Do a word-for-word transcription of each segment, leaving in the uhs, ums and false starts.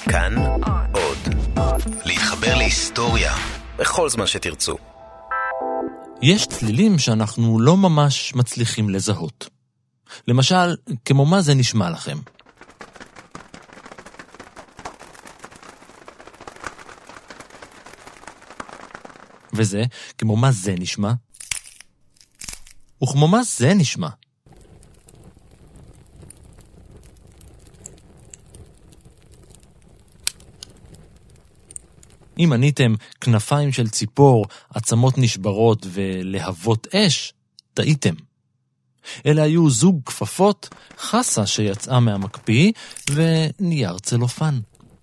כאן עוד. להתחבר להיסטוריה בכל זמן שתרצו. יש צלילים שאנחנו לא ממש מצליחים לזהות. למשל, כמו מה זה נשמע לכם? וזה, כמו מה זה נשמע? וכמו מה זה נשמע? אם עניתם כנפיים של ציפור, עצמות נשברות ולהבות אש, טעיתם. אלה היו זוג כפפות, חסה שיצאה מהמקפיא ונייר צלופן.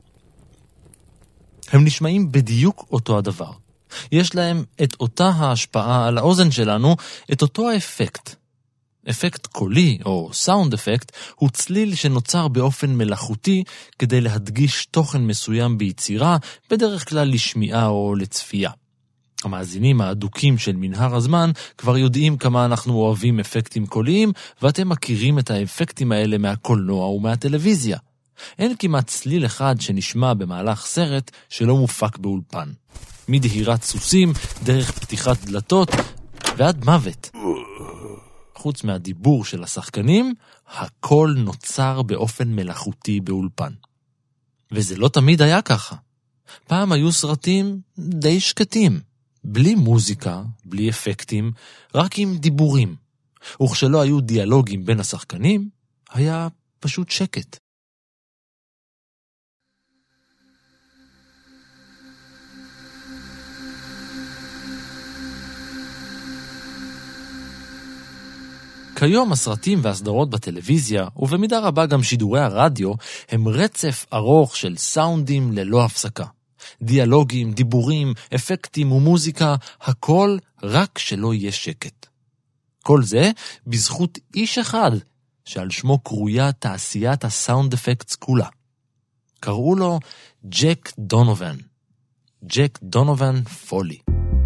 הם נשמעים בדיוק אותו הדבר. יש להם את אותה ההשפעה על האוזן שלנו, את אותו האפקט. אפקט קולי או סאונד אפקט הוא צליל שנוצר באופן מלאכותי כדי להדגיש תוכן מסוים ביצירה, בדרך כלל לשמיעה או לצפייה. המאזינים האדוקים של מנהר הזמן כבר יודעים כמה אנחנו אוהבים אפקטים קוליים, ואתם מכירים את האפקטים האלה מהקולנוע ומהטלוויזיה. אין כמעט צליל אחד שנשמע במהלך סרט שלא מופק באולפן. מדהירת סוסים, דרך פתיחת דלתות ועד מוות. חוץ מהדיבור של השחקנים, הכל נוצר באופן מלאכותי באולפן. וזה לא תמיד היה ככה. פעם היו סרטים די שקטים, בלי מוזיקה, בלי אפקטים, רק עם דיבורים. וכשלא היו דיאלוגים בין השחקנים, היה פשוט שקט. כיום הסרטים והסדרות בטלוויזיה, ובמידה רבה גם שידורי הרדיו, הם רצף ארוך של סאונדים ללא הפסקה. דיאלוגים, דיבורים, אפקטים ומוזיקה, הכל רק שלא יהיה שקט. כל זה בזכות איש אחד, שעל שמו קרויה תעשיית הסאונד אפקטס כולה. קראו לו ג'ק דונובן. ג'ק דונובן פולי.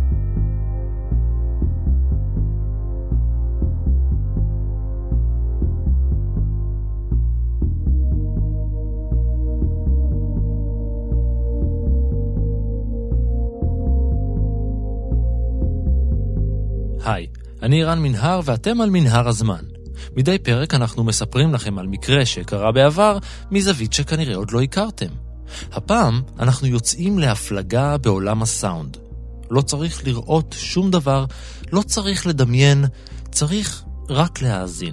היי, אני רן מנהר ואתם על מנהר הזמן. מדי פרק אנחנו מספרים לכם על מקרה שקרה בעבר מזווית שכנראה עוד לא הכרתם. הפעם אנחנו יוצאים להפלגה בעולם הסאונד. לא צריך לראות שום דבר, לא צריך לדמיין, צריך רק להאזין.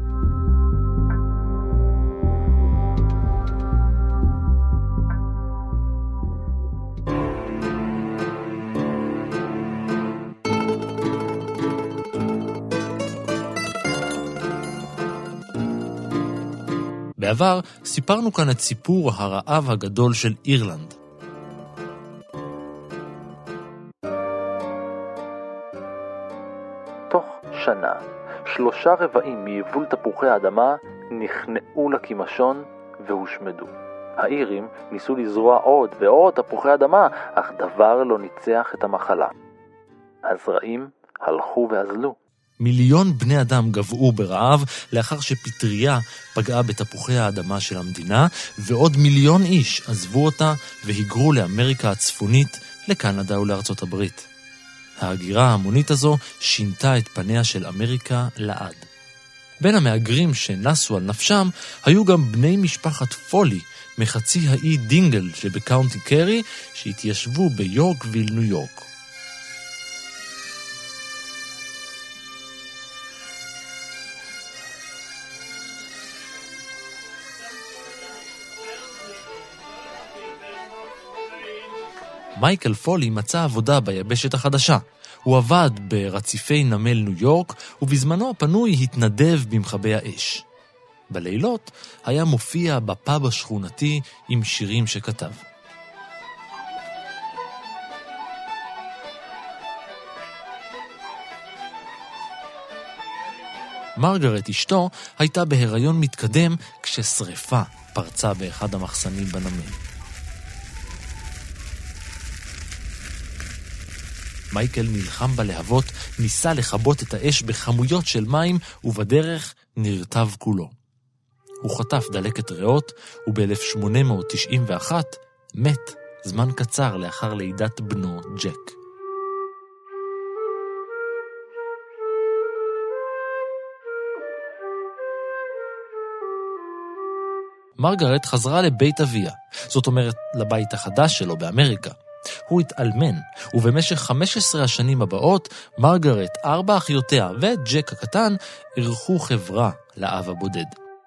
בעבר סיפרנו כאן את סיפור הרעב הגדול של אירלנד. תוך שנה, שלושה רבעים מיבול תפוחי האדמה נכנעו לכימשון והושמדו. האירים ניסו לזרוע עוד ועוד תפוחי אדמה, אך דבר לא ניצח את המחלה. הזרעים הלכו ואזלו. מיליון בני אדם גבעו ברעב לאחר שפטריה פגעה בתפוחי האדמה של המדינה, ועוד מיליון איש עזבו אותה והיגרו לאמריקה הצפונית, לקנדה ולארצות הברית. ההגירה ההמונית הזו שינתה את פניה של אמריקה לעד. בין המהגרים שנסו על נפשם היו גם בני משפחת פולי מחצי האי דינגל שבקאונטי קרי, שהתיישבו ביורקוויל, ניו יורק. מייקל פולי מצא עבודה ביבשת החדשה. הוא עבד ברציפי נמל ניו יורק, ובזמנו הפנוי התנדב במכבי האש. בלילות היה מופיע בפאב השכונתי עם שירים שכתב. מרגרט אשתו הייתה בהיריון מתקדם כששריפה פרצה באחד המחסנים בנמל. מייקל נלחם בלהבות, ניסה לחבות את האש בחמויות של מים, ובדרך נרטב כולו. הוא חטף דלקת ריאות, וב-אלף שמונה מאות תשעים ואחת מת זמן קצר לאחר לידת בנו ג'ק. מרגרט חזרה לבית אביה, זאת אומרת לבית החדש שלו באמריקה. הוא התאלמן, ובמשך חמש עשרה השנים הבאות, מרגרט, ארבע אחיותיה וג'ק הקטן ערכו חברה לאב הבודד.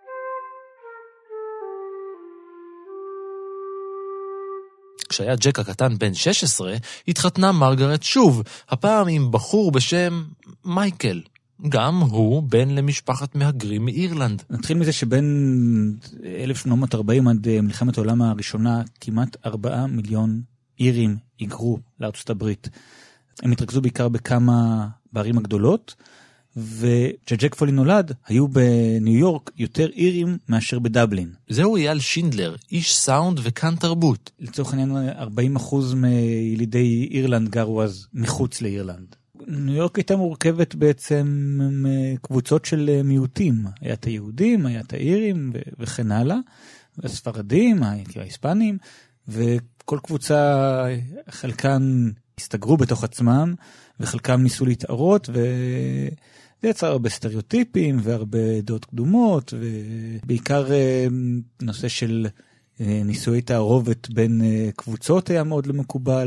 כשהיה ג'ק הקטן בן שש עשרה, התחתנה מרגרט שוב, הפעם עם בחור בשם מייקל. גם הוא בן למשפחת מהגרים מאירלנד. נתחיל מזה שבין אלף שמונה מאות ארבעים עד מלחמת העולם הראשונה, כמעט ארבעה מיליון אירים היגרו לארצות הברית. הם התרכזו בעיקר בכמה בערים הגדולות, וכשג'ק פולי נולד, היו בניו יורק יותר אירים מאשר בדבלין. זהו אייל שינדלר, איש סאונד וכאן תרבות. לצורך העניין, ארבעים אחוז מילידי אירלנד גרו אז מחוץ לאירלנד. ניו יורק הייתה מורכבת בעצם מקבוצות של מיעוטים. היה את היהודים, היה את האירים וכן הלאה, הספרדים, ההיספנים, וכל קבוצה, חלקן הסתגרו בתוך עצמם, וחלקם ניסו להתערות, וזה יצר הרבה סטריאוטיפים, והרבה דעות קדומות, ובעיקר נושא של ניסוי תערובת בין קבוצות היה מאוד לא מקובל.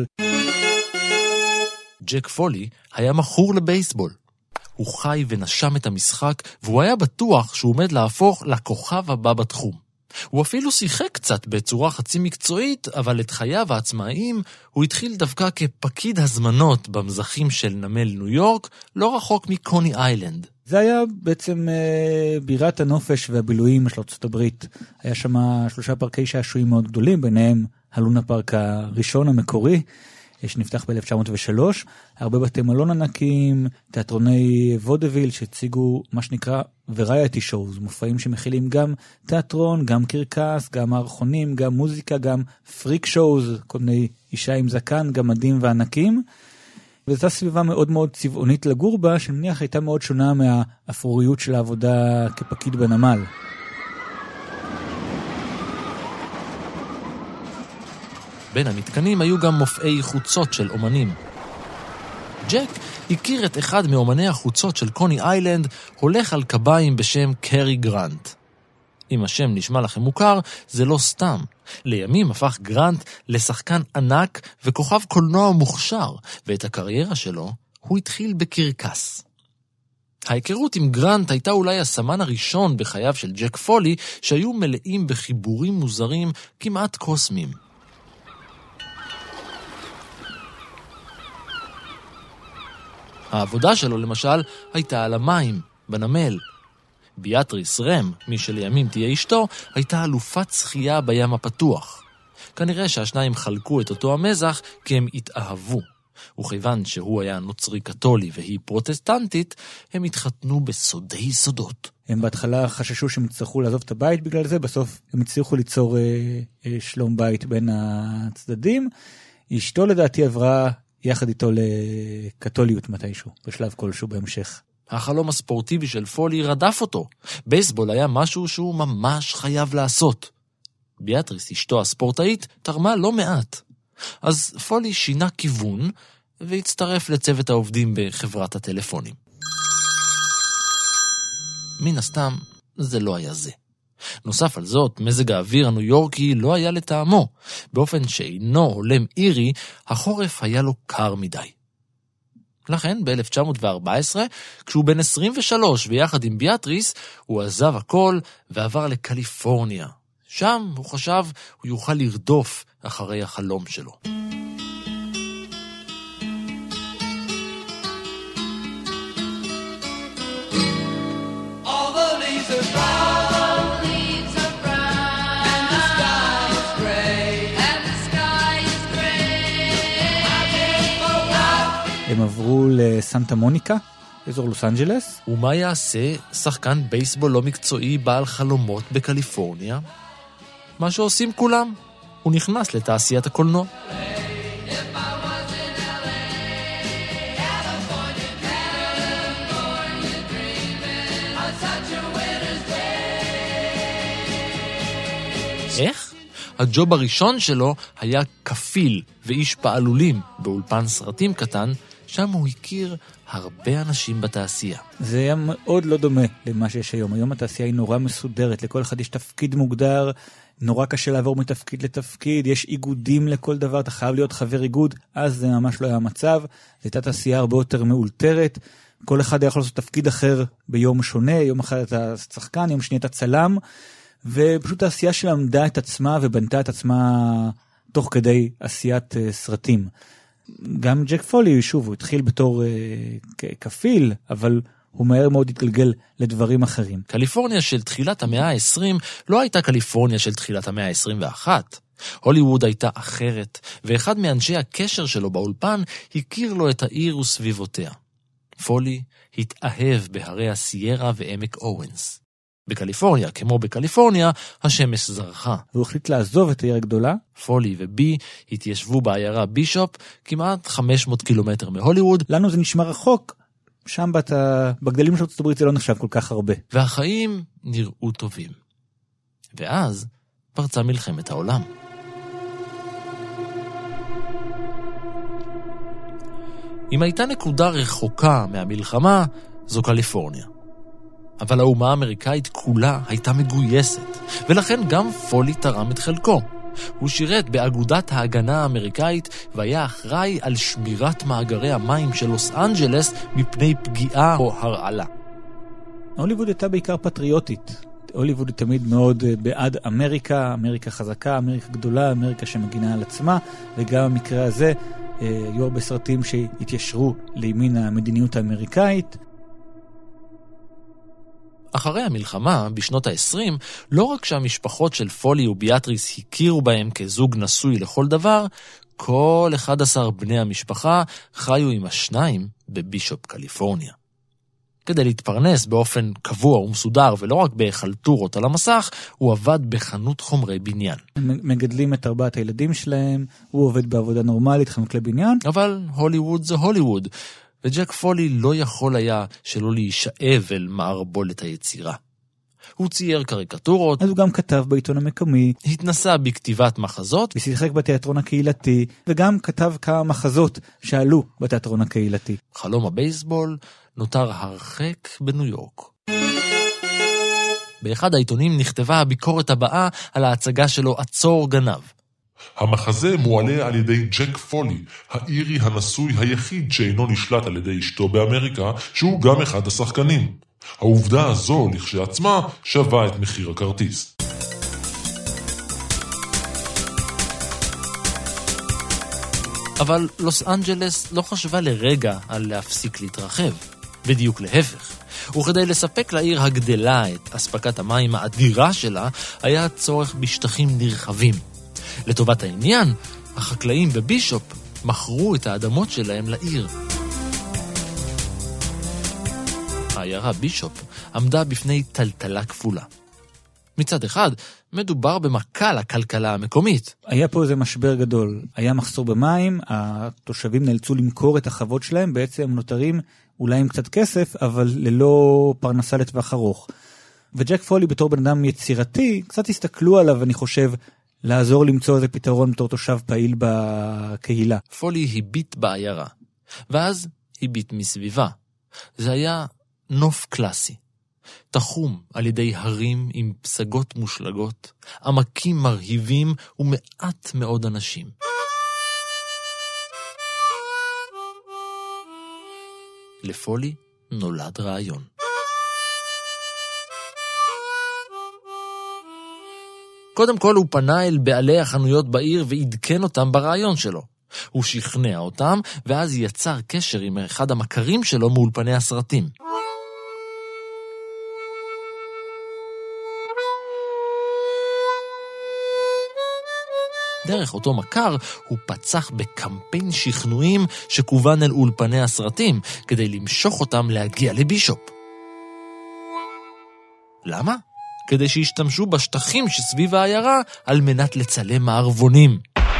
ג'ק פולי היה מכור לבייסבול. הוא חי ונשם את המשחק, והוא היה בטוח שהוא עומד להפוך לכוכב הבא בתחום. הוא אפילו שיחק קצת בצורה חצי מקצועית, אבל את חייו העצמאיים הוא התחיל דווקא כפקיד הזמנות במזחים של נמל ניו יורק, לא רחוק מקוני איילנד. זה היה בעצם אה, בירת הנופש והבילויים של ארצות הברית. היה שם שלושה פארקי שעשועים מאוד גדולים, ביניהם הלונה פארק הראשון המקורי, שנפתח ב-אלף תשע מאות ושלוש, הרבה בתי מלון ענקיים, תיאטרוני וודוויל שהציגו מה שנקרא וריאטי שואוז, מופעים שמכילים גם תיאטרון, גם קרקס, גם מערכונים, גם מוזיקה, גם פריק שואוז, כל מיני אישה עם זקן, גמדים וענקים, וזו סביבה מאוד מאוד צבעונית לגור בה, שמניח הייתה מאוד שונה מהאפרוריות של העבודה כפקיד בנמל. בין המתקנים היו גם מופעי חוצות של אומנים. ג'ק הכיר את אחד מאומני החוצות של קוני איילנד, הולך על קביים בשם קרי גרנט. אם השם נשמע לכם מוכר, זה לא סתם. לימים הפך גרנט לשחקן ענק וכוכב קולנוע מוכשר, ואת הקריירה שלו הוא התחיל בקרקס. ההיכרות עם גרנט הייתה אולי הסמן הראשון בחייו של ג'ק פולי, שהיו מלאים בחיבורים מוזרים כמעט קוסמיים. העבודה שלו למשל הייתה על המים, בנמל. ביאטריס רם, מי שלימים תהיה אשתו, הייתה אלופת שחייה בים הפתוח. כנראה שהשניים חלקו את אותו המזח כי הם התאהבו. וכיוון שהוא היה נוצרי קתולי והיא פרוטסטנטית, הם התחתנו בסודי סודות. הם בהתחלה חששו שהם יצטרכו לעזוב את הבית בגלל זה, בסוף הם הצליחו ליצור אה, אה, שלום בית בין הצדדים. אשתו לדעתי עברה יחד איתו לקתוליות מתישהו, בשלב כלשהו בהמשך. החלום הספורטיבי של פולי רדף אותו. בייסבול היה משהו שהוא ממש חייב לעשות. ביאטריס, אשתו הספורטאית, תרמה לא מעט. אז פולי שינה כיוון והצטרף לצוות העובדים בחברת הטלפונים. מן הסתם, זה לא היה זה. נוסף על זאת, מזג האוויר הניו יורקי לא היה לטעמו. באופן שאינו הולם אירי, החורף היה לו קר מדי. לכן, ב-אלף תשע מאות וארבע עשרה, כשהוא בן עשרים ושלוש ויחד עם ביאטריס, הוא עזב הכל ועבר לקליפורניה. שם, הוא חשב, הוא יוכל לרדוף אחרי החלום שלו. הם עברו לסנטה מוניקה, אזור לוס אנג'לס. ומה יעשה שחקן בייסבול לא מקצועי בעל חלומות בקליפורניה? מה שעושים כולם, הוא נכנס לתעשיית הקולנוע. הג'וב הראשון שלו היה כפיל ואיש פעלולים באולפן סרטים קטן, שם הוא הכיר הרבה אנשים בתעשייה. זה היה מאוד לא דומה למה שיש היום. היום התעשייה היא נורא מסודרת, לכל אחד יש תפקיד מוגדר, נורא קשה לעבור מתפקיד לתפקיד, יש איגודים לכל דבר, אתה חייב להיות חבר איגוד, אז זה ממש לא היה המצב, זו הייתה תעשייה הרבה יותר מאולתרת, כל אחד היה יכול לעשות תפקיד אחר ביום שונה, יום אחד אתה שחקן, יום שני אתה צלם, ופשוט העשייה שלה עמדה את עצמה ובנתה את עצמה תוך כדי עשיית uh, סרטים. גם ג'ק פולי, שוב, הוא התחיל בתור uh, כפיל, אבל הוא מהר מאוד התגלגל לדברים אחרים. קליפורניה של תחילת המאה ה-עשרים לא הייתה קליפורניה של תחילת המאה ה-עשרים ואחת. הוליווד הייתה אחרת, ואחד מאנשי הקשר שלו באולפן הכיר לו את העיר וסביבותיה. פולי התאהב בהרי הסיירה ועמק אורנס. בקליפורניה, כמו בקליפורניה, השמש זרחה. והוא החליט לעזוב את העיר הגדולה. פולי ובי התיישבו בעיירה בישופ, כמעט חמש מאות קילומטר מהוליווד. לנו זה נשמע רחוק, שם בת... בגדלים של ארצות הברית זה לא נחשב כל כך הרבה. והחיים נראו טובים. ואז פרצה מלחמת העולם. אם הייתה נקודה רחוקה מהמלחמה, זו קליפורניה. אבל האומה האמריקאית כולה הייתה מגויסת, ולכן גם פולי תרם את חלקו. הוא שירת באגודת ההגנה האמריקאית, והיה אחראי על שמירת מאגרי המים של לוס אנג'לס מפני פגיעה או הרעלה. הוליווד הייתה בעיקר פטריוטית. הוליווד היא תמיד מאוד בעד אמריקה, אמריקה חזקה, אמריקה גדולה, אמריקה שמגינה על עצמה, וגם במקרה הזה היו הרבה סרטים שהתיישרו לימין המדיניות האמריקאית. אחרי המלחמה, בשנות ה-עשרים, לא רק שהמשפחות של פולי וביאטריס הכירו בהם כזוג נשוי לכל דבר, כל אחד עשר בני המשפחה חיו עם השניים בבישופ, קליפורניה. כדי להתפרנס באופן קבוע ומסודר, ולא רק בהחלטורות על המסך, הוא עבד בחנות חומרי בניין. מגדלים את ארבעת הילדים שלהם, הוא עובד בעבודה נורמלית, חנות לבניין. אבל הוליווד זה הוליווד, וג'ק פולי לא יכול היה שלא להישאב אל מערבולת היצירה. הוא צייר קריקטורות, אז הוא גם כתב בעיתון המקומי, התנסה בכתיבת מחזות, ושיחק בתיאטרון הקהילתי, וגם כתב כמה מחזות שעלו בתיאטרון הקהילתי. חלום הבייסבול נותר הרחק בניו יורק. באחד העיתונים נכתבה הביקורת הבאה על ההצגה שלו עצור גנב. המחזה מועלה על ידי ג'ק פולי, האירי הנשוי היחיד שאינו נשלט על ידי אשתו באמריקה, שהוא גם אחד השחקנים. העובדה הזו לכשעצמה שווה את מחיר הכרטיס. אבל לוס אנג'לס לא חשבה לרגע על להפסיק להתרחב. בדיוק להפך. וכדי לספק לעיר הגדלה את אספקת המים האדירה שלה, היה צורך בשטחים נרחבים. לטובת העניין, החקלאים בבישופ מכרו את האדמות שלהם לעיר. העיירה בישופ עמדה בפני טלטלה כפולה. מצד אחד, מדובר במכה לכלכלה המקומית. היה פה איזה משבר גדול. היה מחסור במים, התושבים נאלצו למכור את החוות שלהם, בעצם הם נותרים אולי עם קצת כסף, אבל ללא פרנסה לטווח ארוך. וג'ק פולי בתור בן אדם יצירתי, קצת הסתכלו עליו, אני חושב, לעזור למצוא איזה פתרון בתור תושב פעיל בקהילה. פולי הביט בעיירה, ואז הביט מסביבה. זה היה נוף קלאסי. תחום על ידי הרים עם פסגות מושלגות, עמקים מרהיבים ומעט מאוד אנשים. לפולי נולד רעיון. קודם כל הוא פנה אל בעלי החנויות בעיר ועדכן אותם ברעיון שלו. הוא שכנע אותם ואז יצר קשר עם אחד המכרים שלו מאולפני הסרטים. דרך אותו מכר הוא פצח בקמפיין שכנועים שכוון אל אולפני הסרטים כדי למשוך אותם להגיע לבישופ. למה? כדי שישתמשו בשטחים שסביב העיירה על מנת לצלם מערבונים.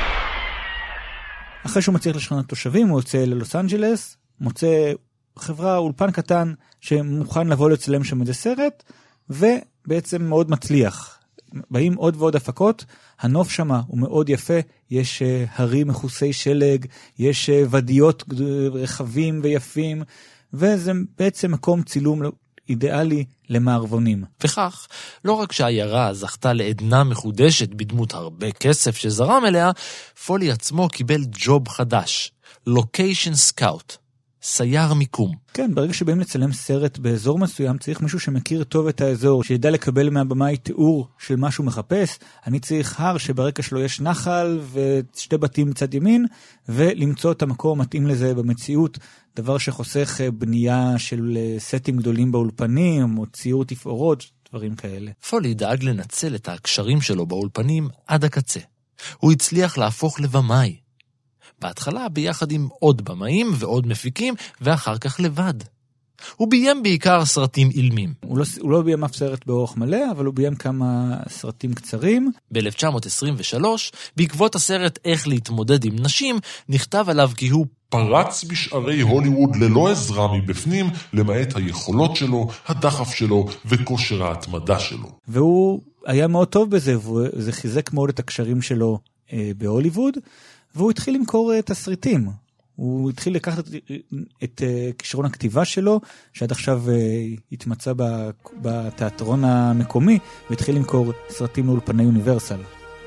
אחרי שהוא מצליח לשכנע תושבים, הוא יוצא ללוס אנג'לס, מוצא חברה, אולפן קטן שמוכן לבוא לצלם שם איזה סרט, ובעצם מאוד מצליח. באים עוד ועוד הפקות, הנוף שמה הוא מאוד יפה, יש הרים מחוסי שלג, יש ודיות רחבים ויפים, וזה בעצם מקום צילום אידיאלי למערבונים. וכך, לא רק שהעיירה זכתה לעדנה מחודשת בדמות הרבה כסף שזרם אליה, פולי עצמו קיבל ג'וב חדש, לוקיישן סקאוט, סייר מיקום. כן, ברגע שבאים לצלם סרט באזור מסוים, צריך מישהו שמכיר טוב את האזור, שידע לקבל מהבמאי תיאור של מה שהוא מחפש. אני צריך הר שברקע שלו יש נחל ושתי בתים מצד ימין, ולמצוא את המקום מתאים לזה במציאות, דבר שחוסך בנייה של סטים גדולים באולפנים, או ציור תפאורות, דברים כאלה. פולי דאג לנצל את הקשרים שלו באולפנים עד הקצה. הוא הצליח להפוך לבמאי. בהתחלה ביחד עם עוד במאים ועוד מפיקים, ואחר כך לבד. הוא ביים בעיקר סרטים אילמים. הוא לא, הוא לא ביים אף סרט באורך מלא, אבל הוא ביים כמה סרטים קצרים. ב-אלף תשע מאות עשרים ושלוש, בעקבות הסרט איך להתמודד עם נשים, נכתב עליו כי הוא פרץ בשערי הוליווד ללא עזרה מבפנים, למעט היכולות שלו, הדחף שלו וכושר ההתמדה שלו. והוא היה מאוד טוב בזה, וזה חיזק מאוד את הקשרים שלו אה, בהוליווד, והוא התחיל למכור תסריטים. הוא התחיל לקחת את, את כישרון הכתיבה שלו, שעד עכשיו התמצא בתיאטרון המקומי, והתחיל למכור סרטים לאולפני יוניברסל.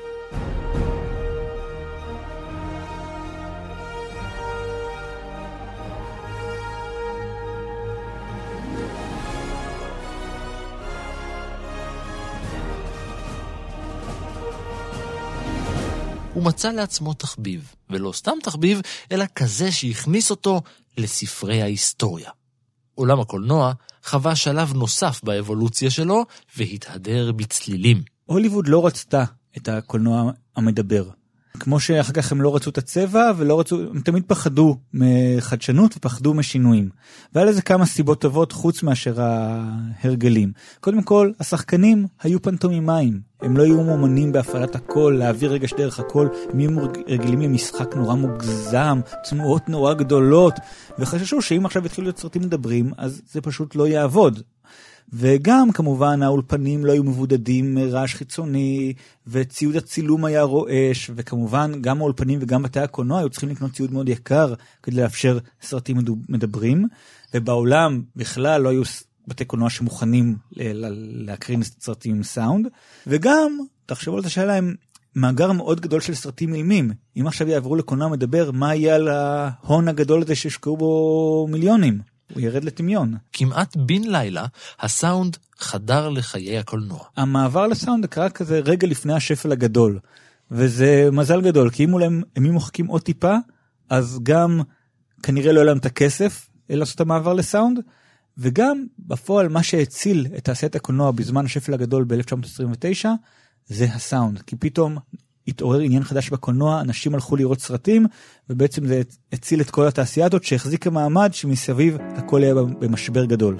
הוא מצא לעצמו תחביב, ולא סתם תחביב, אלא כזה שהכניס אותו לספרי ההיסטוריה. עולם הקולנוע חווה שלב נוסף באבולוציה שלו, והתהדר בצלילים. הוליווד לא רצתה את הקולנוע המדבר. כמו שאחר כך הם לא רצו את הצבע, ולא רצו, הם תמיד פחדו מחדשנות ופחדו משינויים. והיה לזה כמה סיבות טובות חוץ מאשר ההרגלים. קודם כל, השחקנים היו פנטומימאים. הם לא היו מומנים בהפעלת הכל, להעביר רגש דרך הכל. הם היו רגילים למשחק נורא מוגזם, תנועות נורא גדולות, וחששו שאם עכשיו התחילו להיות סרטים מדברים, אז זה פשוט לא יעבוד. וגם כמובן האולפנים לא היו מבודדים מרעש חיצוני, וציוד הצילום היה רועש, וכמובן גם האולפנים וגם בתי הקולנוע היו צריכים לקנות ציוד מאוד יקר כדי לאפשר סרטים מדברים, ובעולם בכלל לא היו בתי קולנוע שמוכנים להקרין סרטים עם סאונד, וגם תחשבו על את השאלה עם מאגר מאוד גדול של סרטים אילמים. אם עכשיו יעברו לקולנוע מדבר, מה יהיה על ההון הגדול הזה שהשקעו בו מיליונים? הוא ירד לטמיון. כמעט בן לילה, הסאונד חדר לחיי הקולנוע. המעבר לסאונד קרה כזה רגע לפני השפל הגדול. וזה מזל גדול, כי אם אולי הם מוחקים עוד טיפה, אז גם כנראה לא היה להם את הכסף לעשות את המעבר לסאונד, וגם בפועל מה שהציל את תעשיית הקולנוע בזמן השפל הגדול ב-אלף תשע מאות עשרים ותשע, זה הסאונד. כי פתאום התעורר עניין חדש בקולנוע, אנשים הלכו לראות סרטים, ובעצם זה הציל את כל התעשייה הזאת שהחזיקה מעמד שמסביב הכל היה במשבר גדול.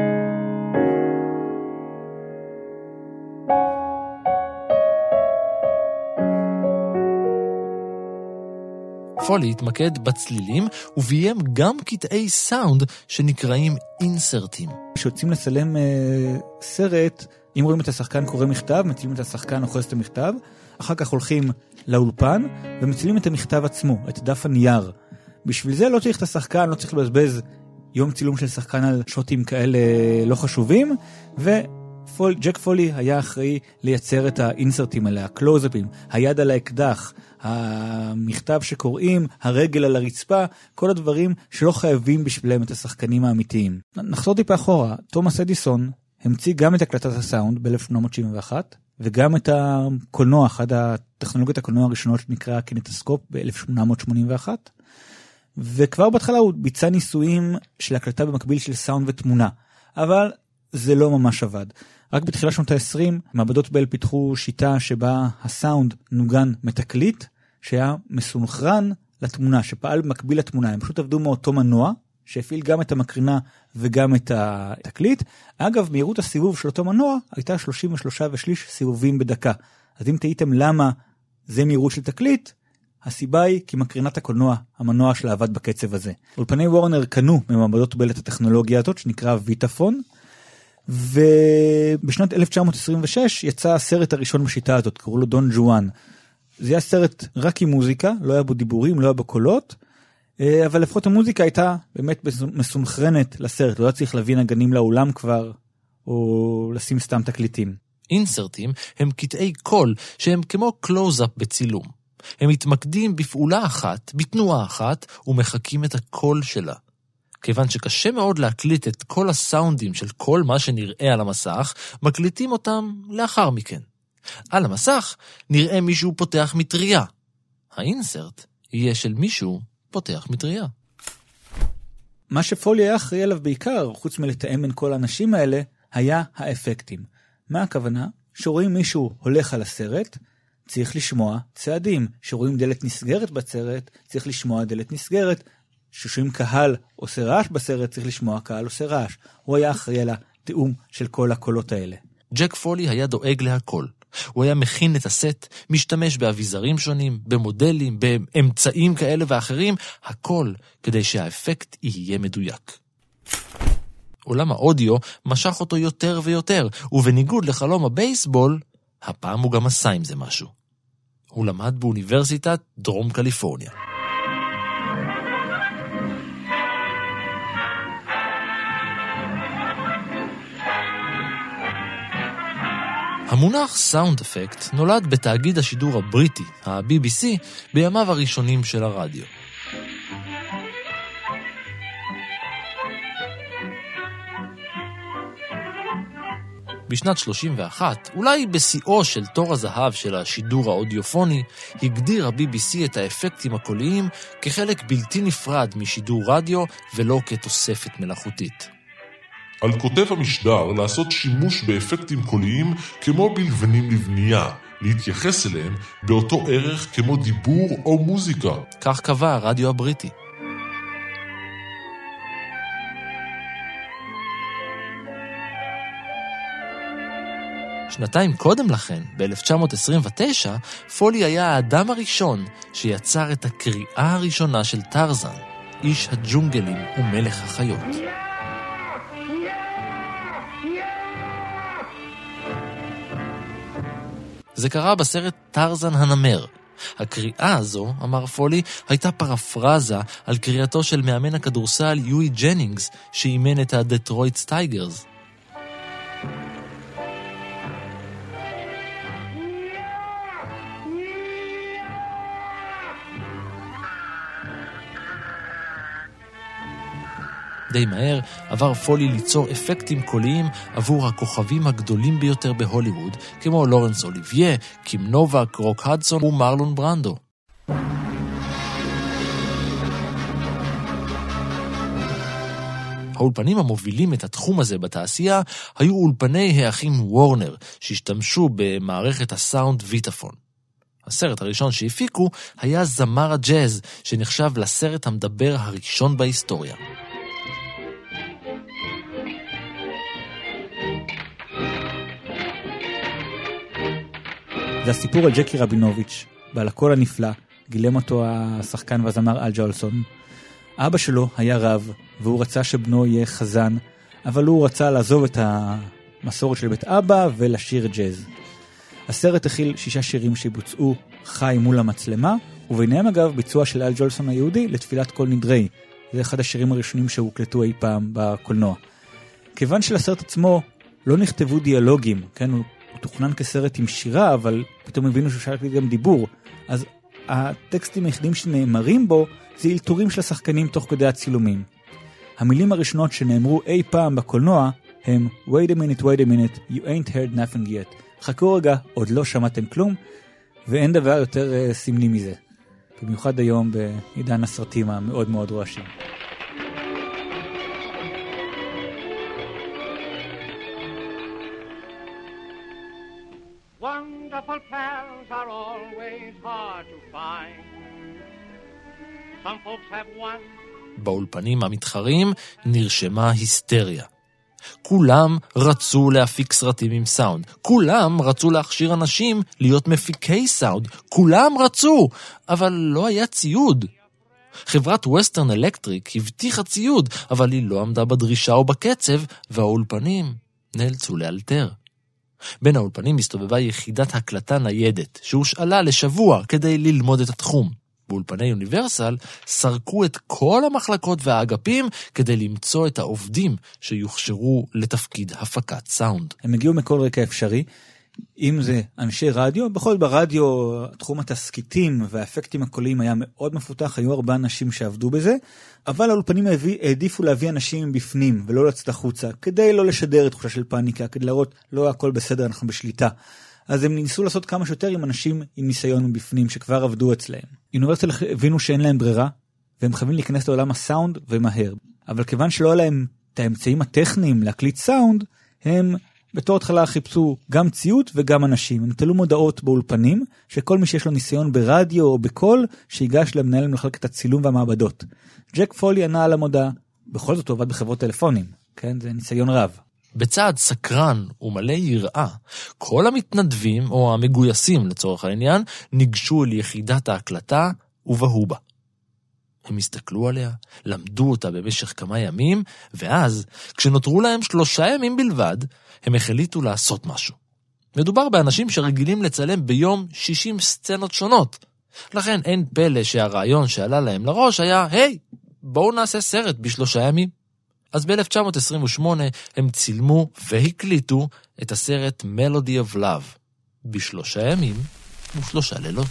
פולי התמקד בצלילים וביים גם קטעי סאונד שנקראים אינסרטים. כשיוצאים לצלם אה, סרט, אם רואים את השחקן קורא מכתב, מצילים את השחקן אוחז את המכתב, אחר כך הולכים לאולפן ומצילים את המכתב עצמו, את דף הנייר. בשביל זה לא צריך את השחקן, לא צריך לבזבז יום צילום של שחקן על שוטים כאלה לא חשובים, וג'ק פולי היה אחראי לייצר את האינסרטים האלה, הקלוזאפים, היד על האקדח, המכתב שקוראים, הרגל על הרצפה, כל הדברים שלא חייבים בשבילם את השחקנים האמיתיים. נחזור טיפה אחורה, תומאס אדיסון המציא גם את הקלטת הסאונד ב-אלף שמונה מאות שבעים ואחת, וגם את הקולנוע, אחת הטכנולוגיות הקולנוע הראשונות שנקרא קינטוסקופ ב-אלף שמונה מאות שמונים ואחת, וכבר בהתחלה הוא ביצע ניסויים של הקלטה במקביל של סאונד ותמונה, אבל זה לא ממש עבד. רק בתחילה שנות ה-עשרים, מעבדות בל פיתחו שיטה שבה הסאונד נוגן מתקליט, שהיה מסונכרן לתמונה, שפעל במקביל לתמונה. הם פשוט עבדו מאותו מנוע, שהפעיל גם את המקרינה וגם את התקליט. אגב, מהירות הסיבוב של אותו מנוע הייתה שלושים ושלושה ושליש סיבובים בדקה. אז אם תהיתם למה זה מהירות של תקליט, הסיבה היא כי מקרינת הקולנוע, המנוע שלה עבד בקצב הזה. אולפני וורנר קנו ממעבדות בל את הטכנולוגיה הזאת, שנקרא ויטאפון, ובשנת אלף תשע מאות עשרים ושש יצא הסרט הראשון בשיטה הזאת, קראו לו דון ג'ואן. זה היה סרט רק עם מוזיקה, לא היה בו דיבורים, לא היה בו קולות, אבל לפחות המוזיקה הייתה באמת מסונכרנת לסרט, לא היה צריך להביא נגנים לאולם כבר, או לשים סתם תקליטים. אינסרטים הם קטעי קול שהם כמו קלוז-אפ בצילום. הם מתמקדים בפעולה אחת, בתנועה אחת, ומחקים את הקול שלה. כיוון שקשה מאוד להקליט את כל הסאונדים של כל מה שנראה על המסך, מקליטים אותם לאחר מכן. על המסך נראה מישהו פותח מטריה. האינסרט יהיה של מישהו פותח מטריה. מה שפולי היה אחראי עליו בעיקר, חוץ מלתאם בין כל האנשים האלה, היה האפקטים. מה הכוונה? שרואים מישהו הולך על הסרט, צריך לשמוע צעדים. שרואים דלת נסגרת בסרט, צריך לשמוע דלת נסגרת. ששומעים קהל עושה רעש בסרט, צריך לשמוע קהל עושה רעש. הוא היה אחראי על התיאום של כל הקולות האלה. ג'ק פולי היה דואג להכל. הוא היה מכין את הסט, משתמש באביזרים שונים, במודלים, באמצעים כאלה ואחרים, הכל כדי שהאפקט יהיה מדויק. עולם האודיו משך אותו יותר ויותר, ובניגוד לחלום הבייסבול, הפעם הוא גם עשה עם זה משהו. הוא למד באוניברסיטת דרום קליפורניה. המונח סאונד אפקט נולד בתאגיד השידור הבריטי, ה-בי בי סי, בימיו הראשונים של הרדיו. בשנת שלושים ואחת, אולי בשיאו של תור הזהב של השידור האודיופוני, הגדיר ה-בי בי סי את האפקטים הקוליים כחלק בלתי נפרד משידור רדיו ולא כתוספת מלאכותית. על כותב המשדר לעשות שימוש באפקטים קוליים כמו בלבנים לבנייה, להתייחס אליהם באותו ערך כמו דיבור או מוזיקה. כך קבע הרדיו הבריטי. שנתיים קודם לכן, ב-אלף תשע מאות עשרים ותשע, פולי היה האדם הראשון שיצר את הקריאה הראשונה של טרזן, איש הג'ונגלים ומלך החיות. זה קרה בסרט טרזן הנמר. הקריאה הזו, אמר פולי, הייתה פרפרזה על קריאתו של מאמן הכדורסל יואי ג'נינגס, שאימן את הדטרויט טייגרס. די מהר עבר פולי ליצור אפקטים קוליים עבור הכוכבים הגדולים ביותר בהוליווד, כמו לורנס אוליביה, קים נובק, רוק הדסון ומרלון ברנדו. האולפנים המובילים את התחום הזה בתעשייה היו אולפני האחים וורנר, שהשתמשו במערכת הסאונד ויטאפון. הסרט הראשון שהפיקו היה זמר הג'אז, שנחשב לסרט המדבר הראשון בהיסטוריה. זה הסיפור על ג'קי רבינוביץ', בעל הקול הנפלא, גילם אותו השחקן והזמר אל ג'ולסון. אבא שלו היה רב, והוא רצה שבנו יהיה חזן, אבל הוא רצה לעזוב את המסורת של בית אבא ולשיר ג'אז. הסרט הכיל שישה שירים שבוצעו חי מול המצלמה, וביניהם אגב ביצוע של אל ג'ולסון היהודי לתפילת כל נדרי. זה אחד השירים הראשונים שהוקלטו אי פעם בקולנוע. כיוון שלסרט עצמו לא נכתבו דיאלוגים, כן, הוא תוכנן כסרט עם שירה, אבל פתאום הבינו שאפשר להקליט גם דיבור. אז הטקסטים היחידים שנאמרים בו זה אלתורים של השחקנים תוך כדי הצילומים. המילים הראשונות שנאמרו אי פעם בקולנוע הם Wait a minute, wait a minute, you ain't heard nothing yet. חכו רגע, עוד לא שמעתם כלום, ואין דבר יותר uh, סמלי מזה. במיוחד היום בעידן הסרטים המאוד מאוד רועשים. Wonderful pals are always hard to find. Some folks have one. באולפנים המתחרים נרשמה היסטריה. כולם רצו להפיק סרטים עם סאונד. כולם רצו להכשיר אנשים להיות מפיקי סאונד. כולם רצו, אבל לא היה ציוד. חברת ווסטרן אלקטריק הבטיחה ציוד, אבל היא לא עמדה בדרישה או בקצב, והאולפנים נאלצו לאלתר. בין האולפנים הסתובבה יחידת הקלטה ניידת, שהושאלה לשבוע כדי ללמוד את התחום. באולפני יוניברסל סרקו את כל המחלקות והאגפים כדי למצוא את העובדים שיוכשרו לתפקיד הפקת סאונד. הם הגיעו מכל רקע אפשרי, אם זה אנשי רדיו, בכל ברדיו תחום התסקיטים והאפקטים הקוליים היה מאוד מפותח, היו הרבה אנשים שעבדו בזה, אבל האולפנים העדיפו להביא אנשים בפנים ולא לצאת החוצה, כדי לא לשדר את תחושה של פאניקה, כדי להראות לא הכל בסדר, אנחנו בשליטה. אז הם ניסו לעשות כמה שיותר עם אנשים עם ניסיון מבפנים שכבר עבדו אצלהם. יוניברסל הבינו שאין להם ברירה, והם חייבים להיכנס לעולם הסאונד ומהר. אבל כיוון שלא היה להם את האמצעים הטכניים להקליט סאונד, הם בתור התחלה חיפשו גם ציוד וגם אנשים. הם תלו מודעות באולפנים, שכל מי שיש לו ניסיון ברדיו או בקול, שיגש למנהל מחלקת הצילום והמעבדות. ג'ק פולי ענה על המודעה, בכל זאת הוא עבד בחברות טלפונים, כן? זה ניסיון רב. בצעד סקרן ומלא יראה, כל המתנדבים או המגויסים לצורך העניין, ניגשו אל יחידת ההקלטה ובהו בה. הם הסתכלו עליה, למדו אותה במשך כמה ימים, ואז, כשנותרו להם שלושה ימים בלבד, הם החליטו לעשות משהו. מדובר באנשים שרגילים לצלם ביום שישים סצנות שונות. לכן אין פלא שהרעיון שעלה להם לראש היה, היי, בואו נעשה סרט בשלושה ימים. אז ב-אלף תשע מאות עשרים ושמונה הם צילמו והקליטו את הסרט Melody of Love בשלושה ימים ושלושה לילות.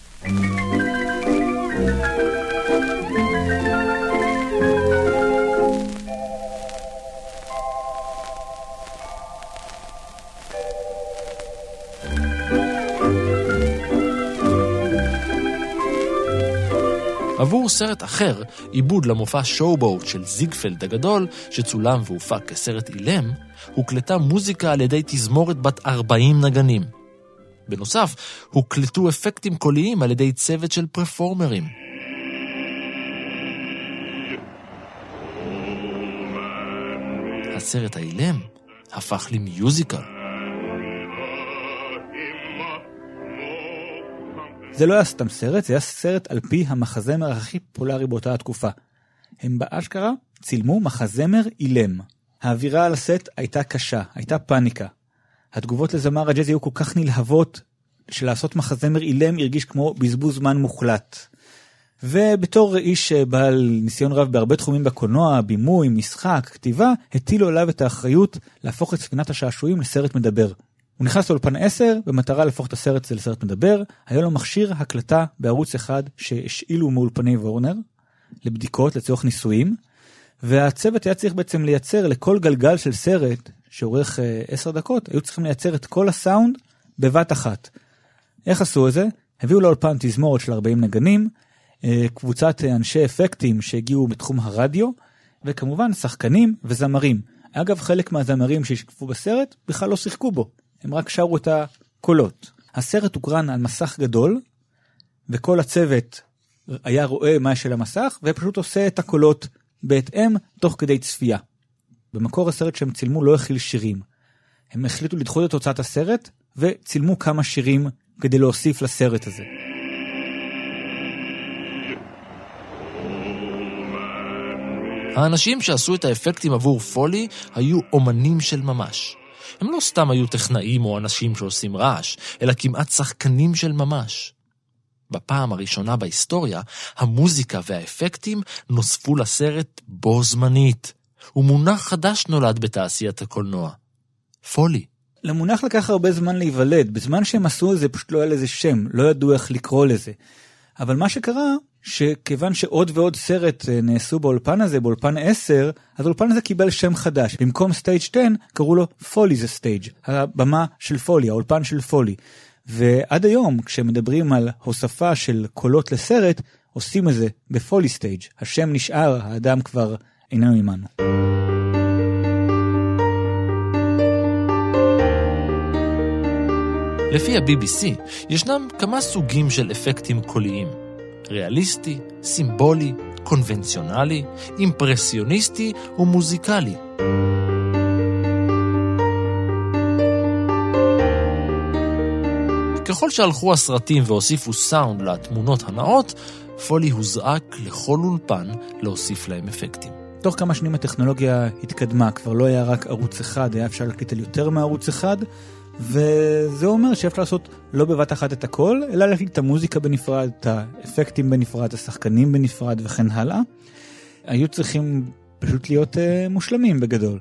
עבור סרט אחר, עיבוד למופע שואובוט של זיגפלד הגדול, שצולם והופק כסרט אילם, הוקלטה מוזיקה על ידי תזמורת בת ארבעים נגנים. בנוסף, הוקלטו אפקטים קוליים על ידי צוות של פרפורמרים. הסרט האילם הפך למיוזיקל. זה לא היה סתם סרט, זה היה סרט על פי המחזמר הכי פופולרי באותה התקופה. הם באשכרה צילמו מחזמר אילם. האווירה על הסט הייתה קשה, הייתה פאניקה. התגובות לזמר הג'אז היו כל כך נלהבות, שלעשות מחזמר אילם הרגיש כמו בזבוז זמן מוחלט. ובתור איש בעל ניסיון רב בהרבה תחומים בקולנוע, בימוי, משחק, כתיבה, הטילו עליו את האחריות להפוך את ספינת השעשועים לסרט מדבר. הוא נכנס לאולפן עשר, במטרה להפוך את הסרט הזה לסרט מדבר, היה לו מכשיר הקלטה בערוץ אחד שהשאילו מאולפני וורנר, לבדיקות, לצורך ניסויים, והצוות היה צריך בעצם לייצר לכל גלגל של סרט, שעורך עשר דקות, היו צריכים לייצר את כל הסאונד בבת אחת. איך עשו את זה? הביאו לאולפן תזמורת של ארבעים נגנים, קבוצת אנשי אפקטים שהגיעו בתחום הרדיו, וכמובן שחקנים וזמרים. אגב, חלק מהזמרים שהשתתפו בסרט בכלל לא שיחקו בו. הם רק שרו את הקולות. הסרט הוקרן על מסך גדול, וכל הצוות היה רואה מה של המסך, ופשוט עושה את הקולות בהתאם תוך כדי צפייה. במקור הסרט שהם צילמו לא הכיל שירים. הם החליטו לדחות את תוצאת הסרט, וצילמו כמה שירים כדי להוסיף לסרט הזה. האנשים שעשו את האפקטים עבור פולי היו אומנים של ממש. הם לא סתם היו טכנאים או אנשים שעושים רעש, אלא כמעט שחקנים של ממש. בפעם הראשונה בהיסטוריה, המוזיקה והאפקטים נוספו לסרט בו זמנית, ומונח חדש נולד בתעשיית הקולנוע. פולי. למונח לקח הרבה זמן להיוולד, בזמן שהם עשו את זה פשוט לא היה לזה שם, לא ידעו איך לקרוא לזה. אבל מה שקרה, שכיוון שעוד ועוד סרט נעשו באולפן הזה, באולפן עשר, אז האולפן הזה קיבל שם חדש. במקום סטייג' עשר, קראו לו פולי זה סטייג', הבמה של פולי, האולפן של פולי. ועד היום, כשמדברים על הוספה של קולות לסרט, עושים את זה בפולי סטייג'. השם נשאר, האדם כבר איננו עימנו. לפי ה-בי בי סי, ישנם כמה סוגים של אפקטים קוליים. ריאליסטי, סימבולי, קונבנציונלי, אימפרסיוניסטי ומוזיקלי. ככל שהלכו הסרטים והוסיפו סאונד לתמונות הנאות, פולי הוזעק לכל אולפן להוסיף להם אפקטים. תוך כמה שנים הטכנולוגיה התקדמה, כבר לא היה רק ערוץ אחד, היה אפשר להקליט על יותר מערוץ אחד, וזה אומר שאפשר לעשות לא בבת אחת את הכל, אלא להקליט את המוזיקה בנפרד, את האפקטים בנפרד, את השחקנים בנפרד וכן הלאה. היו צריכים פשוט להיות uh, מושלמים בגדול.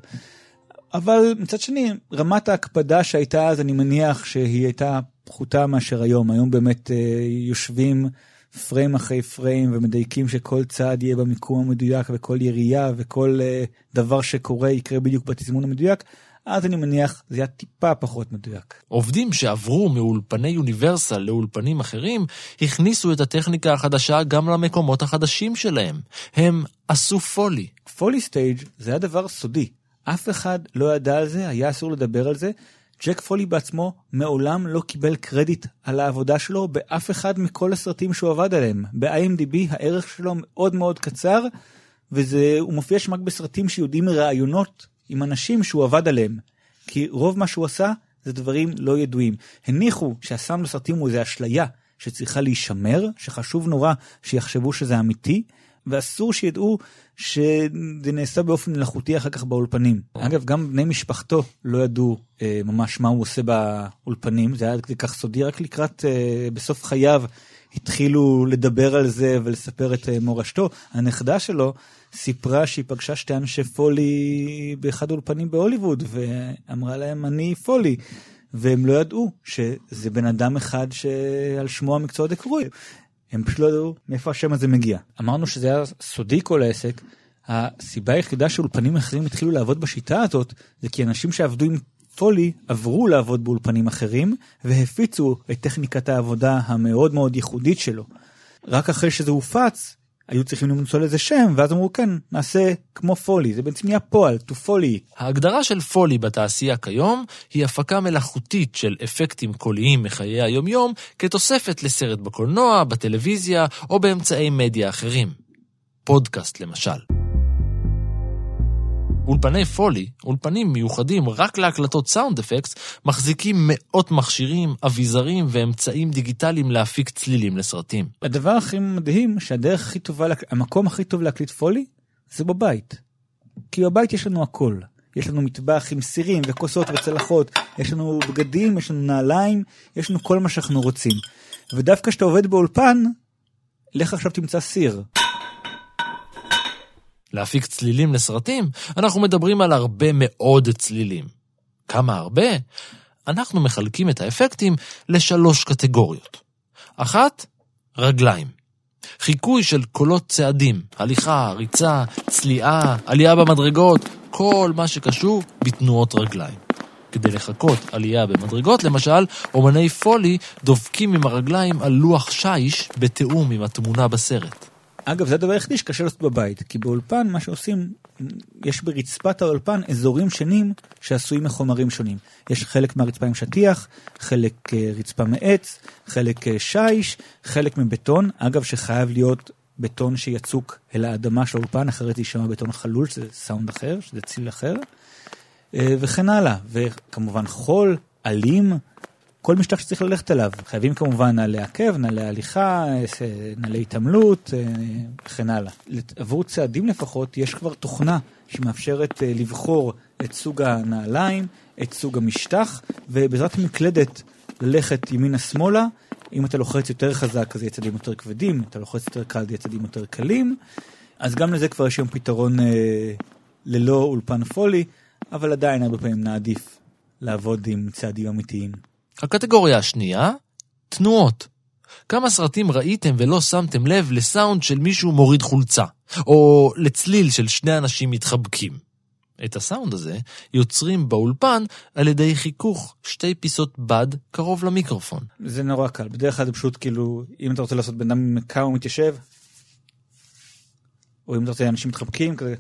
אבל מצד שני, רמת ההקפדה שהייתה אז, אני מניח שהיא הייתה פחותה מאשר היום. היום באמת uh, יושבים פריים אחרי פריים ומדייקים שכל צעד יהיה במיקום המדויק, וכל ירייה וכל uh, דבר שקורה יקרה בדיוק בתזמון המדויק. אז אני מניח זה היה טיפה פחות מדויק. עובדים שעברו מאולפני יוניברסל לאולפנים אחרים, הכניסו את הטכניקה החדשה גם למקומות החדשים שלהם. הם עשו פולי. פולי סטייג' זה היה דבר סודי. אף אחד לא ידע על זה, היה אסור לדבר על זה. ג'ק פולי בעצמו מעולם לא קיבל קרדיט על העבודה שלו באף אחד מכל הסרטים שהוא עבד עליהם. ב-איי אם די בי הערך שלו מאוד מאוד קצר, והוא מופיע שמק בסרטים שיודעים רעיונות עם אנשים שהוא עבד עליהם. כי רוב מה שהוא עשה זה דברים לא ידועים. הניחו שהסאונד לסרטים הוא איזו אשליה שצריכה להישמר, שחשוב נורא שיחשבו שזה אמיתי, ואסור שידעו שזה נעשה באופן מלאכותי אחר כך באולפנים. אגב, גם בני משפחתו לא ידעו אה, ממש מה הוא עושה באולפנים, זה היה כך סודי, רק לקראת אה, בסוף חייו התחילו לדבר על זה ולספר את אה, מורשתו. הנכדה שלו סיפרה שהיא פגשה שתי אנשי פולי באחד אולפנים בהוליווד, ואמרה להם אני פולי, והם לא ידעו שזה בן אדם אחד שעל שמו המקצוע דקרוי. הם פשוט לא ידעו מאיפה השם הזה מגיע. אמרנו שזה היה סודי כל העסק. הסיבה היחידה שאולפנים אחרים התחילו לעבוד בשיטה הזאת, זה כי אנשים שעבדו עם פולי עברו לעבוד באולפנים אחרים, והפיצו את טכניקת העבודה המאוד מאוד ייחודית שלו. רק אחרי שזה הופץ, היו צריכים למצוא לזה שם, ואז אמרו כן, נעשה כמו פולי, זה בעצם נהיה פועל, to פולי. ההגדרה של פולי בתעשייה כיום היא הפקה מלאכותית של אפקטים קוליים מחיי היומיום, כתוספת לסרט בקולנוע, בטלוויזיה או באמצעי מדיה אחרים. פודקאסט למשל. אולפני פולי, אולפנים מיוחדים רק להקלטות סאונד אפקטס, מחזיקים מאות מכשירים, אביזרים ואמצעים דיגיטליים להפיק צלילים לסרטים. הדבר הכי מדהים, שהדרך הכי טובה, המקום הכי טוב להקליט פולי, זה בבית. כי בבית יש לנו הכל. יש לנו מטבח עם סירים וכוסות וצלחות, יש לנו בגדים, יש לנו נעליים, יש לנו כל מה שאנחנו רוצים. ודווקא כשאתה עובד באולפן, לך עכשיו תמצא סיר. להפיק צלילים לסרטים, אנחנו מדברים על הרבה מאוד צלילים. כמה הרבה? אנחנו מחלקים את האפקטים לשלוש קטגוריות. אחת, רגליים. חיקוי של קולות צעדים, הליכה, ריצה, צליעה, עלייה במדרגות, כל מה שקשור בתנועות רגליים. כדי לחכות עלייה במדרגות, למשל, אומני פולי דופקים עם הרגליים על לוח שיש בתאום עם התמונה בסרט. אגב, זה הדבר היחידי שקשה לעשות בבית, כי באולפן מה שעושים, יש ברצפת האולפן אזורים שונים שעשויים מחומרים שונים. יש חלק מהרצפה עם שטיח, חלק רצפה מעץ, חלק שיש, חלק מבטון, אגב שחייב להיות בטון שיצוק אל האדמה של האולפן, אחרת יישמע בטון חלול, שזה סאונד אחר, שזה ציל אחר, וכן הלאה. וכמובן חול, עלים, כל משטח שצריך ללכת אליו. חייבים כמובן נעלי עקב, נעלי הליכה, נעלי התעמלות, וכן הלאה. עבור צעדים לפחות, יש כבר תוכנה שמאפשרת לבחור את סוג הנעליים, את סוג המשטח, ובעזרת מקלדת ללכת ימינה-שמאלה. אם אתה לוחץ יותר חזק, אז יהיה צעדים יותר כבדים, אם אתה לוחץ יותר קל, יהיה צעדים יותר קלים. אז גם לזה כבר יש היום פתרון אה, ללא אולפן פולי, אבל עדיין הרבה פעמים נעדיף לעבוד עם צעדים אמיתיים. הקטגוריה השנייה, תנועות. כמה סרטים ראיתם ולא שמתם לב לסאונד של מישהו מוריד חולצה, או לצליל של שני אנשים מתחבקים? את הסאונד הזה יוצרים באולפן על ידי חיכוך שתי פיסות בד קרוב למיקרופון. זה נורא קל, בדרך כלל זה פשוט כאילו, אם אתה רוצה לעשות בן אדם קם ומתיישב, או אם אתה רוצה אנשים מתחבקים, כזה.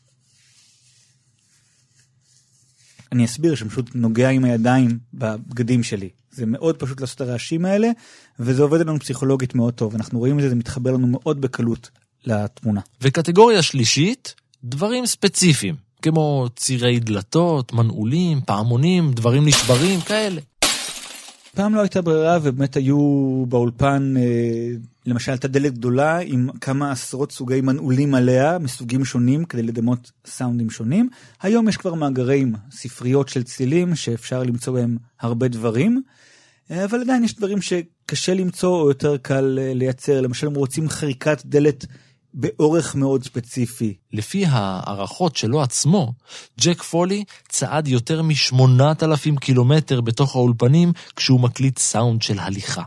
אני אסביר שפשוט נוגע עם הידיים בבגדים שלי. זה מאוד פשוט לעשות את הרעשים האלה, וזה עובד לנו פסיכולוגית מאוד טוב. אנחנו רואים את זה, זה מתחבר לנו מאוד בקלות לתמונה. וקטגוריה שלישית, דברים ספציפיים, כמו צירי דלתות, מנעולים, פעמונים, דברים נשברים, כאלה. פעם לא הייתה ברירה, ובאמת היו באולפן, למשל, הייתה דלת גדולה עם כמה עשרות סוגי מנעולים עליה, מסוגים שונים, כדי לדמות סאונדים שונים. היום יש כבר מאגרים, ספריות של צלילים, שאפשר למצוא בהם הרבה דברים, אבל עדיין יש דברים שקשה למצוא, או יותר קל לייצר. למשל, הם רוצים חריקת דלת באורך מאוד ספציפי. לפי הערכות שלו עצמו, ג'ק פולי צעד יותר משמונת אלפים קילומטר בתוך האולפנים כשהוא מקליט סאונד של הליכה.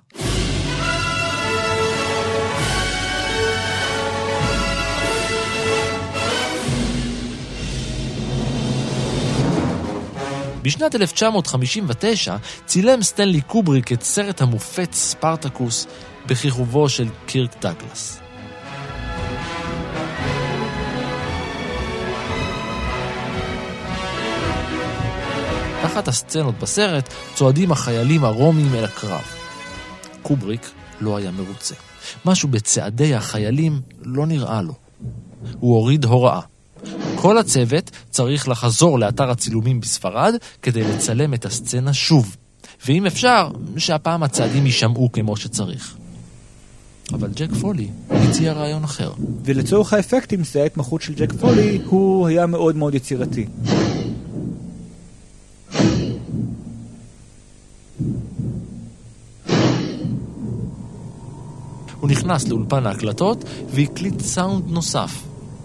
בשנת אלף תשע מאות חמישים ותשע צילם סטנלי קובריק את סרט המופת ספרטקוס בכיכובו של קירק דאגלס. באחת הסצנות בסרט צועדים החיילים הרומים אל הקרב. קובריק לא היה מרוצה. משהו בצעדי החיילים לא נראה לו. הוא הוריד הוראה. כל הצוות צריך לחזור לאתר הצילומים בספרד כדי לצלם את הסצנה שוב. ואם אפשר, שהפעם הצעדים יישמעו כמו שצריך. אבל ג'ק פולי הציע רעיון אחר. ולצורך האפקטים, זה ההתמחות של ג'ק פולי, הוא היה מאוד מאוד יצירתי. הוא נכנס לאולפן ההקלטות והקליט סאונד נוסף.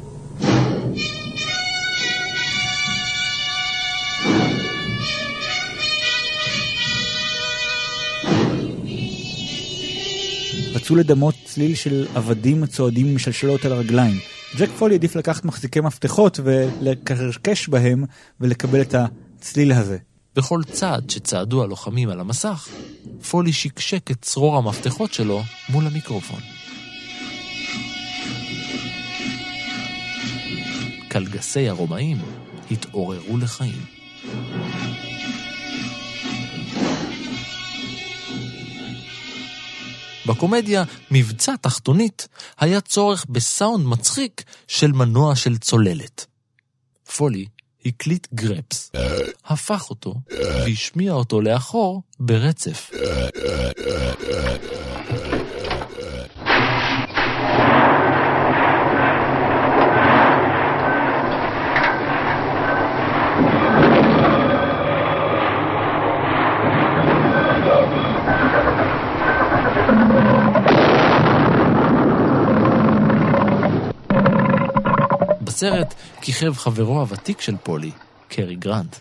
רצו לדמות צליל של עבדים צועדים משלשלות על הרגליים. ג'ק פולי עדיף לקחת מחזיקי מפתחות ולקשקש בהם ולקבל את הצליל הזה. בכל צעד שצעדו הלוחמים על המסך, פולי שקשק את צרור המפתחות שלו מול המיקרופון. קלגסי הרומאים התעוררו לחיים. בקומדיה מבצע תחתונית היה צורך בסאונד מצחיק של מנוע של צוללת. פולי הקליט גרפס, הפך אותו והשמיע אותו לאחור ברצף. בסרט כיכב חברו הוותיק של פולי, קרי גרנט.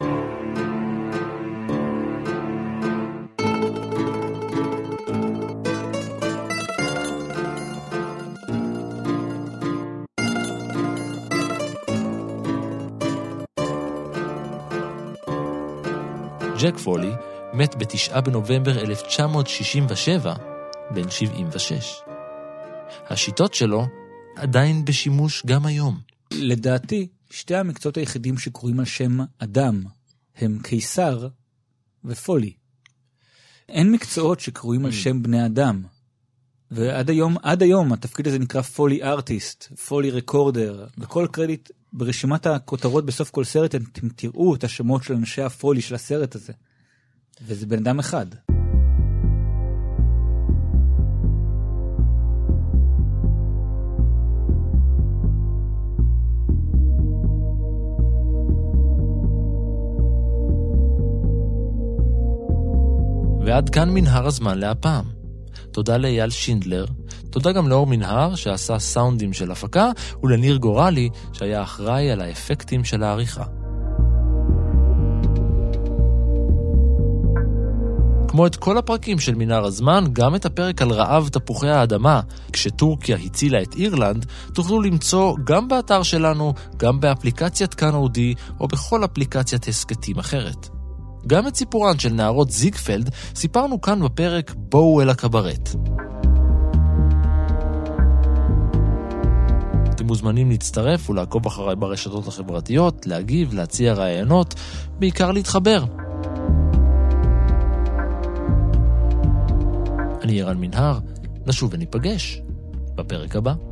ג'ק פולי מת בתשעה בנובמבר אלף תשע מאות שישים ושבע, בן שבעים ושש. השיטות שלו עדיין בשימוש גם היום. לדעתי, שתי המקצועות היחידים שקוראים על שם אדם הם קיסר ופולי. אין מקצועות שקוראים על שם בני אדם. ועד היום, עד היום התפקיד הזה נקרא פולי ארטיסט, פולי רקורדר, וכל קרדיט ברשימת הכותרות בסוף כל סרט אתם תראו את השמות של אנשי הפולי של הסרט הזה. וזה בן אדם אחד. ועד כאן מנהר הזמן להפעם. תודה לאייל שינדלר, תודה גם לאור מנהר שעשה סאונדים של הפקה, ולניר גורלי שהיה אחראי על האפקטים של העריכה. כמו את כל הפרקים של מנהר הזמן, גם את הפרק על רעב תפוחי האדמה, כשטורקיה הצילה את אירלנד, תוכלו למצוא גם באתר שלנו, גם באפליקציית כאן אודי, או בכל אפליקציית הסקטים אחרת. גם את סיפורן של נערות זיגפלד סיפרנו כאן בפרק בואו אל הקברט. אתם מוזמנים להצטרף ולעקוב אחריי ברשתות החברתיות, להגיב, להציע רעיונות, בעיקר להתחבר. אני ירן מנהר, נשוב וניפגש בפרק הבא.